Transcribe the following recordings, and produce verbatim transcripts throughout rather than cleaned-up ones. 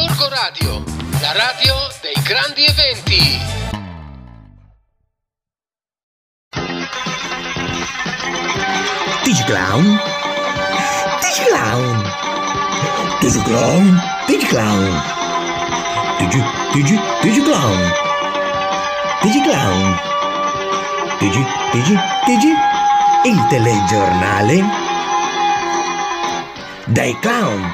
Gorgo Radio, la radio dei grandi eventi. Digiclown, Digiclown, Digiclown, Digiclown, Digi, Digi, Digiclown, Digiclown, Digi, Digi, Digi, il telegiornale dei clown.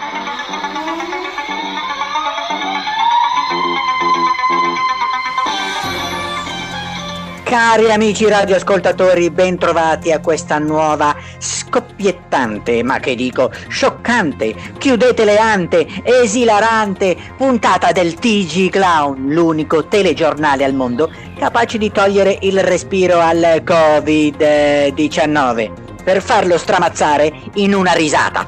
Cari amici radioascoltatori, bentrovati a questa nuova scoppiettante, ma che dico, scioccante, chiudete le ante, esilarante puntata del T G Clown, l'unico telegiornale al mondo capace di togliere il respiro al covid diciannove. Per farlo stramazzare in una risata.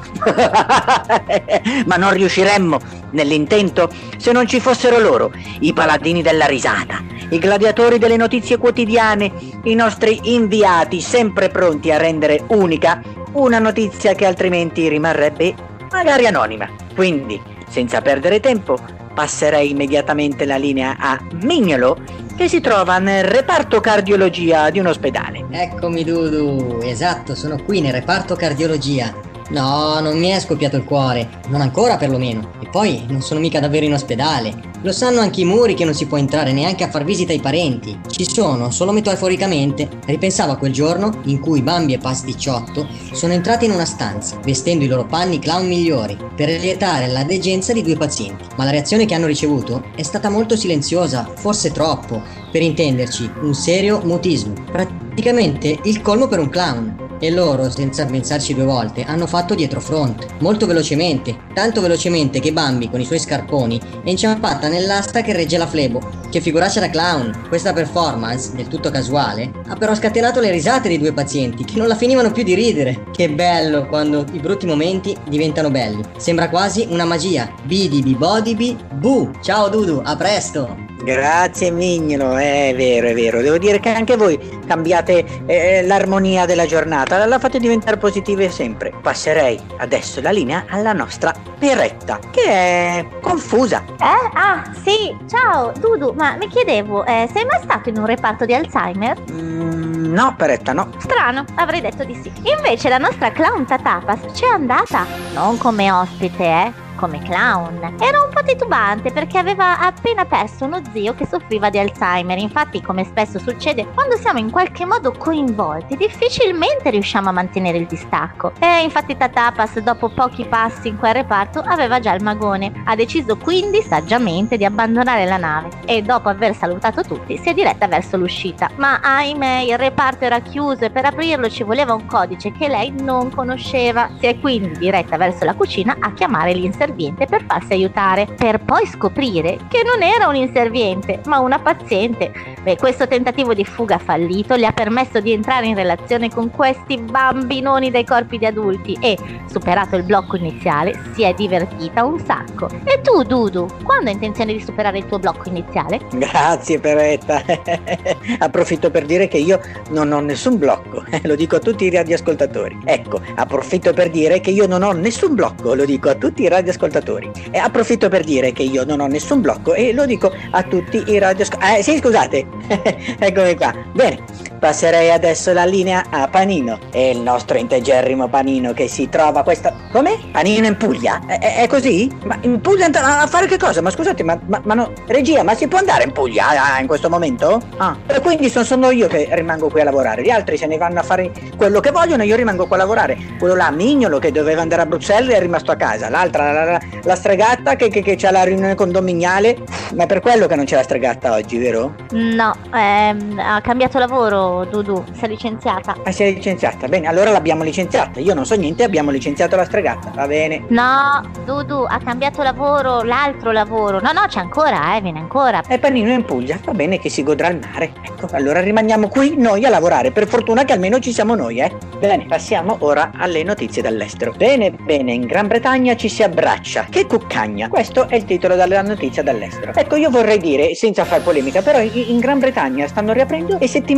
Ma non riusciremmo nell'intento se non ci fossero loro, i paladini della risata, i gladiatori delle notizie quotidiane, i nostri inviati sempre pronti a rendere unica una notizia che altrimenti rimarrebbe magari anonima. Quindi, senza perdere tempo, passerei immediatamente la linea a Mignolo, che si trova nel reparto cardiologia di un ospedale. Eccomi Dudu, esatto, sono qui nel reparto cardiologia. No, non mi è scoppiato il cuore, non ancora perlomeno. E poi non sono mica davvero in ospedale. Lo sanno anche i muri che non si può entrare neanche a far visita ai parenti. Ci sono, solo metaforicamente. Ripensavo a quel giorno in cui Bambi e Pasticciotto sono entrati in una stanza, vestendo i loro panni clown migliori, per lietare la degenza di due pazienti. Ma la reazione che hanno ricevuto è stata molto silenziosa, forse troppo. Per intenderci, un serio mutismo. Praticamente il colmo per un clown. E loro, senza pensarci due volte, hanno fatto dietro front, molto velocemente, tanto velocemente che Bambi, con i suoi scarponi, è inciampata nell'asta che regge la flebo. Che figuraccia da clown! Questa performance, del tutto casuale, ha però scatenato le risate dei due pazienti, che non la finivano più di ridere. Che bello quando i brutti momenti diventano belli. Sembra quasi una magia. Bidi bibodibi bu! Ciao Dudu, a presto! Grazie Mignolo, è vero, è vero. Devo dire che anche voi cambiate eh, l'armonia della giornata, la fate diventare positive sempre. Passerei adesso la linea alla nostra Peretta, che è confusa. Eh? Ah, sì, ciao Dudu, ma mi chiedevo, eh, sei mai stato in un reparto di Alzheimer? Mm, no, Peretta, no. Strano, avrei detto di sì. Invece la nostra clown Tatapas c'è andata, non come ospite, eh, come clown. Era un po' titubante perché aveva appena perso uno zio che soffriva di Alzheimer. Infatti, come spesso succede, quando siamo in qualche modo coinvolti, difficilmente riusciamo a mantenere il distacco. E infatti Tatapas, dopo pochi passi in quel reparto, aveva già il magone. Ha deciso quindi saggiamente di abbandonare la nave e dopo aver salutato tutti si è diretta verso l'uscita. Ma ahimè, il reparto era chiuso e per aprirlo ci voleva un codice che lei non conosceva. Si è quindi diretta verso la cucina a chiamare l'inserviente per farsi aiutare, per poi scoprire che non era un inserviente ma una paziente. Beh, questo tentativo di fuga fallito le ha permesso di entrare in relazione con questi bambinoni dai corpi di adulti e, superato il blocco iniziale, si è divertita un sacco. E tu Dudu, quando hai intenzione di superare il tuo blocco iniziale? Grazie Peretta. Approfitto per dire che io non ho nessun blocco, lo dico a tutti i radioascoltatori. Ecco, approfitto per dire che io non ho nessun blocco, lo dico a tutti i radioascoltatori. E approfitto per dire che io non ho nessun blocco e lo dico a tutti i radioascoltatori. Eh sì, scusate. Eccomi qua. Bene, passerei adesso la linea a Panino. E il nostro integerrimo Panino che si trova questa... Come? Panino in Puglia? È, è, è così? Ma in Puglia a fare che cosa? Ma scusate, ma, ma, ma no... Regia, ma si può andare in Puglia ah, in questo momento? Ah, e quindi sono, sono io che rimango qui a lavorare. Gli altri se ne vanno a fare quello che vogliono, io rimango qua a lavorare. Quello là, Mignolo, che doveva andare a Bruxelles, è rimasto a casa. L'altra, la, la, la stregata che, che, che c'ha la riunione condominiale. Ma è per quello che non c'è la stregata oggi, vero? No, ehm, ha cambiato lavoro Dudu, si è licenziata. Ah, si è licenziata, bene, allora l'abbiamo licenziata. Io non so niente, abbiamo licenziato la stregata, va bene. No, Dudu, ha cambiato lavoro, l'altro lavoro. No, no, c'è ancora, eh, viene ancora. E Panino è in Puglia, va bene, che si godrà il mare. Ecco, allora rimaniamo qui noi a lavorare. Per fortuna che almeno ci siamo noi, eh. Bene, passiamo ora alle notizie dall'estero. Bene, bene, in Gran Bretagna ci si abbraccia. Che cuccagna! Questo è il titolo della notizia dall'estero. Ecco, io vorrei dire, senza far polemica, però in Gran Bretagna stanno riaprendo e settimana prossima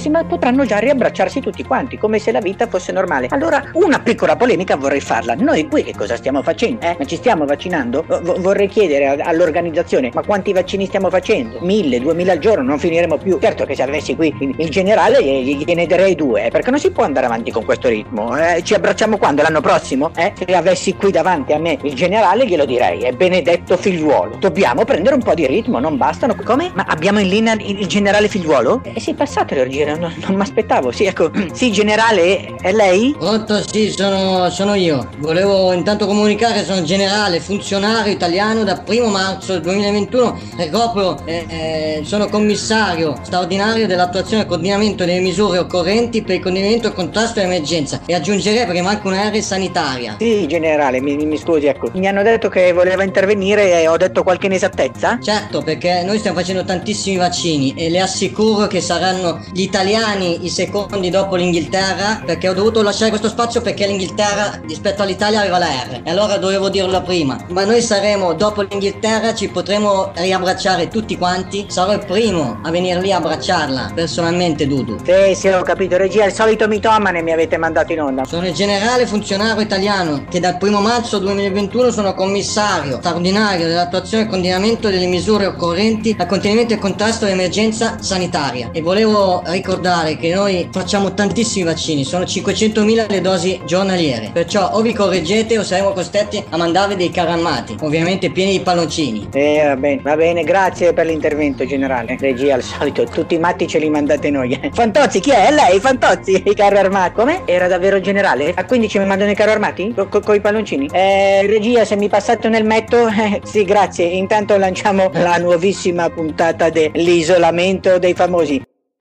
prossima potranno già riabbracciarsi tutti quanti, come se la vita fosse normale. Allora, una piccola polemica vorrei farla. Noi qui che cosa stiamo facendo? Eh? Ma ci stiamo vaccinando? V- vorrei chiedere a- all'organizzazione, ma quanti vaccini stiamo facendo? Mille, duemila al giorno, non finiremo più. Certo che se avessi qui il, il generale gli, gliene darei due, eh, perché non si può andare avanti con questo ritmo. Eh? Ci abbracciamo quando? L'anno prossimo? Eh? Se avessi qui davanti a me il generale glielo direi, è benedetto figliuolo. Dobbiamo prendere un po' di ritmo, non bastano. Come? Ma abbiamo in linea il, il generale figliuolo? Eh sì, passate l'origine, non, non mi aspettavo. Sì, ecco. Sì, generale, è lei? Pronto, sì, sono, sono io. Volevo intanto comunicare che sono generale, funzionario italiano da primo marzo duemilaventuno e proprio eh, eh, sono commissario straordinario dell'attuazione e coordinamento delle misure occorrenti per il coordinamento e contrasto all'emergenza, e aggiungerei perché manca un'area sanitaria. Sì, generale, mi, mi scusi, ecco. Mi hanno detto che voleva intervenire e ho detto qualche inesattezza? Certo, perché noi stiamo facendo tantissimi vaccini e le assicuro che saranno gli italiani i secondi dopo l'Inghilterra, perché ho dovuto lasciare questo spazio perché l'Inghilterra rispetto all'Italia aveva la R e allora dovevo dirlo prima. Ma noi saremo, dopo l'Inghilterra, ci potremo riabbracciare tutti quanti. Sarò il primo a venire lì a abbracciarla personalmente, Dudu. Sì, sì, ho capito, regia, il solito mitomane mi avete mandato in onda. Sono il generale funzionario italiano che dal primo marzo duemilaventuno sono commissario straordinario dell'attuazione e coordinamento delle misure occorrenti al contenimento e contrasto all'emergenza sanitaria, e volevo ricordare che noi facciamo tantissimi vaccini, sono cinquecentomila le dosi giornaliere, perciò o vi correggete o saremo costretti a mandarvi dei carri armati, ovviamente pieni di palloncini. Eh, va bene, va bene, grazie per l'intervento, generale. Regia, al solito, tutti i matti ce li mandate noi. Fantozzi, chi è? È lei, Fantozzi, i carri armati. Come? Era davvero generale? A quindici mi mandano i carri armati? Co- co- coi palloncini? Eh, regia, se mi passate un elmetto, eh, sì, grazie. Intanto lanciamo la nuovissima puntata dell'isolamento dei famosi.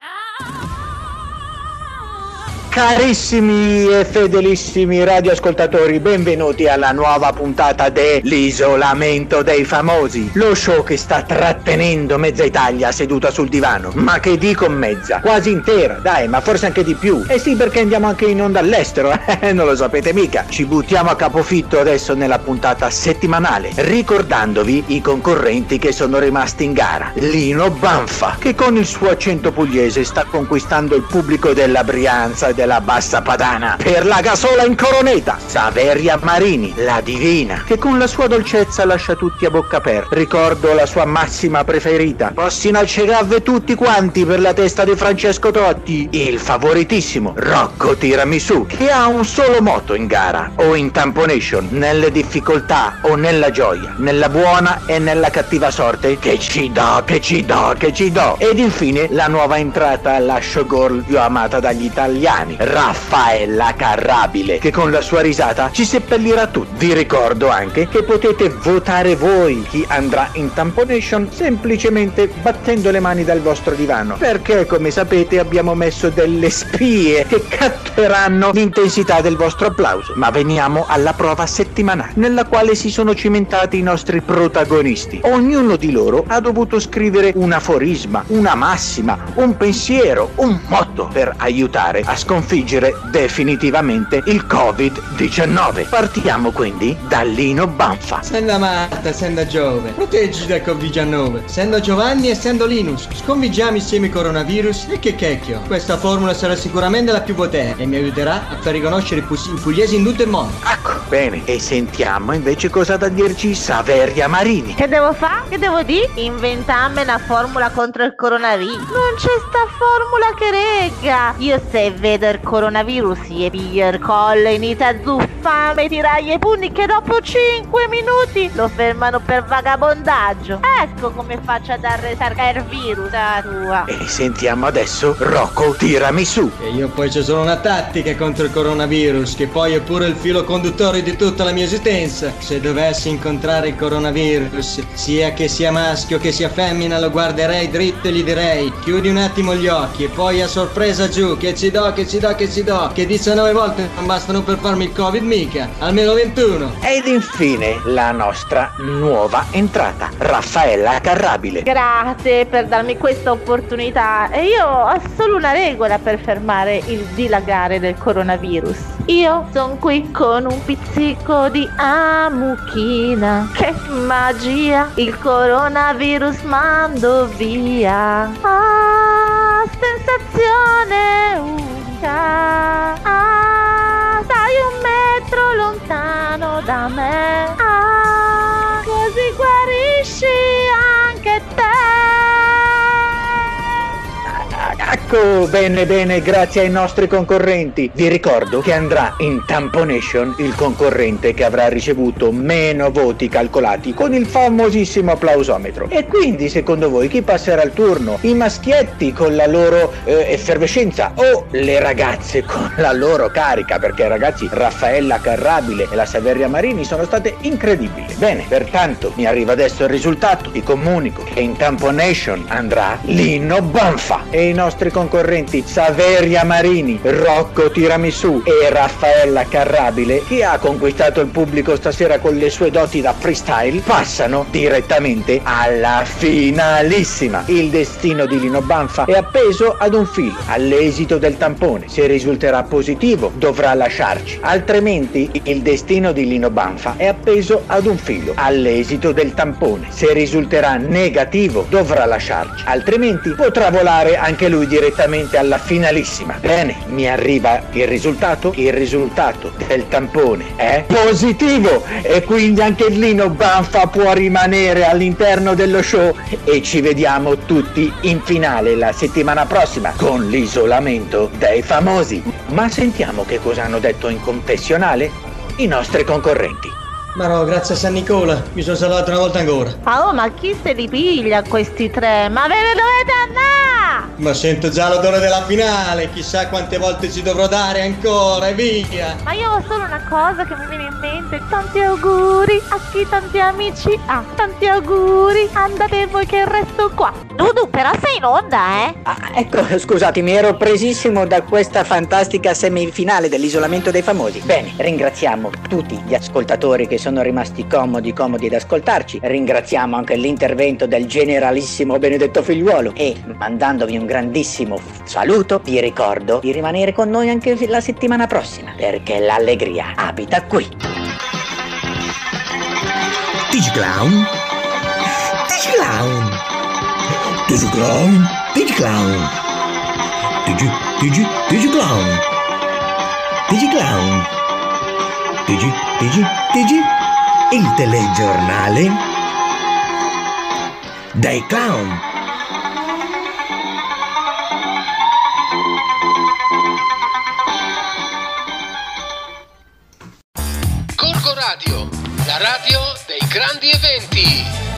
Carissimi e fedelissimi radioascoltatori, benvenuti alla nuova puntata dell'isolamento dei famosi, lo show che sta trattenendo mezza Italia seduta sul divano. Ma che dico mezza? Quasi intera, dai, ma forse anche di più. Eh sì, perché andiamo anche in onda all'estero, eh, non lo sapete mica. Ci buttiamo a capofitto adesso nella puntata settimanale, ricordandovi i concorrenti che sono rimasti in gara. Lino Banfa, che con il suo accento pugliese sta conquistando il pubblico della Brianza e della Bassa Padana. Per la gasola in coroneta, Saveria Marini, la divina, che con la sua dolcezza lascia tutti a bocca aperta. Ricordo la sua massima preferita, Possino accegavve tutti quanti per la testa di Francesco Totti, il favoritissimo Rocco Tiramisù, che ha un solo motto in gara o in tamponation, nelle difficoltà o nella gioia, nella buona e nella cattiva sorte, che ci do, che ci do, che ci do. Ed infine la nuova entrata alla showgirl più amata dagli italiani, Raffaella Carrabile, che con la sua risata ci seppellirà tutti. Vi ricordo anche che potete votare voi chi andrà in tamponation semplicemente battendo le mani dal vostro divano, perché come sapete abbiamo messo delle spie che cattureranno l'intensità del vostro applauso. Ma veniamo alla prova settimanale, nella quale si sono cimentati i nostri protagonisti. Ognuno di loro ha dovuto scrivere un aforisma, una massima, un pensiero, un motto per aiutare a sconfiggere definitivamente il covid diciannove. Partiamo quindi da Lino Banfa. Senda Marta, senda Giove, proteggi dal covid diciannove. Sendo Giovanni e sendo Linus, sconfiggiamo insieme il coronavirus e che cacchio. Questa formula sarà sicuramente la più potente e mi aiuterà a far riconoscere i pus- i pugliesi in tutto il mondo. Ecco, bene. E sentiamo invece cosa ha da dirci Saveria Marini. Che devo fare? Che devo dire? Inventarmi una formula contro il coronavirus. Non c'è sta formula che regga. Io se vedo il coronavirus gli piglio il collo, inizia a zuffare, tirare i pugni che dopo cinque minuti lo fermano per vagabondaggio. Ecco come faccio ad arrestare il virus, la tua. E sentiamo adesso Rocco Tiramisù. E io poi c'è solo una tattica contro il coronavirus, che poi è pure il filo conduttore di tutta la mia esistenza. Se dovessi incontrare il coronavirus, sia che sia maschio che sia femmina, lo guarderei dritto e gli direi: chiudi un attimo gli occhi e poi a sorpresa giù, che ci do, che ci do, che ci do, che diciannove volte non bastano per farmi il covid mica, almeno ventuno. Ed infine la nostra nuova entrata, Raffaella Carrabile. Grazie per darmi questa opportunità. E io ho solo una regola per fermare il dilagare del coronavirus. Io sono qui con un pizzico di amuchina. Che magia, il coronavirus mando via. Ah, sensazione unica. Ah, stai un metro lontano da me. Ah, così guarisci anche te. Ecco, bene bene, grazie ai nostri concorrenti. Vi ricordo che andrà in Tamponation il concorrente che avrà ricevuto meno voti calcolati con il famosissimo applausometro. E quindi, secondo voi, chi passerà il turno? I maschietti con la loro eh, effervescenza o le ragazze con la loro carica? Perché ragazzi, Raffaella Carrabile e la Saveria Marini sono state incredibili. Bene, pertanto mi arriva adesso il risultato. Vi comunico che in Tamponation andrà Lino Banfa e i nostri concorrenti Saveria Marini, Rocco Tiramisù e Raffaella Carrabile, che ha conquistato il pubblico stasera con le sue doti da freestyle, passano direttamente alla finalissima. Il destino di Lino Banfa è appeso ad un filo. All'esito del tampone, se risulterà positivo, dovrà lasciarci, altrimenti il destino di Lino Banfa è appeso ad un filo. All'esito del tampone, se risulterà negativo, dovrà lasciarci, altrimenti potrà volare anche lui direttamente alla finalissima. Bene, mi arriva il risultato. Il risultato del tampone è positivo e quindi anche Lino Banfa può rimanere all'interno dello show e ci vediamo tutti in finale la settimana prossima con l'isolamento dei famosi. Ma sentiamo che cosa hanno detto in confessionale i nostri concorrenti. Ma no, grazie a San Nicola, mi sono salvato una volta ancora. Ah, oh, ma chi se li piglia questi tre? Ma ve ne dovete andare? Ma sento già l'odore della finale, chissà quante volte ci dovrò dare ancora e via. Ma io ho solo una cosa che mi viene in mente. Tanti auguri a chi tanti amici ha. Tanti auguri, andate voi che resto qua. Dudu, però sei in onda, eh? Ah, ecco, scusatemi, ero presissimo da questa fantastica semifinale dell'isolamento dei famosi. Bene, ringraziamo tutti gli ascoltatori che sono rimasti comodi, comodi ad ascoltarci. Ringraziamo anche l'intervento del generalissimo Benedetto Figliuolo e, mandandovi un grandissimo saluto, vi ricordo di rimanere con noi anche la settimana prossima, perché l'allegria abita qui. Digiclown, Digiclown, Digiclown, Digiclown, Digi, Digi, Digiclown, Digiclown, Digi, Digi, Digi, il telegiornale dei clown. Gorgo Radio, la radio dei grandi eventi.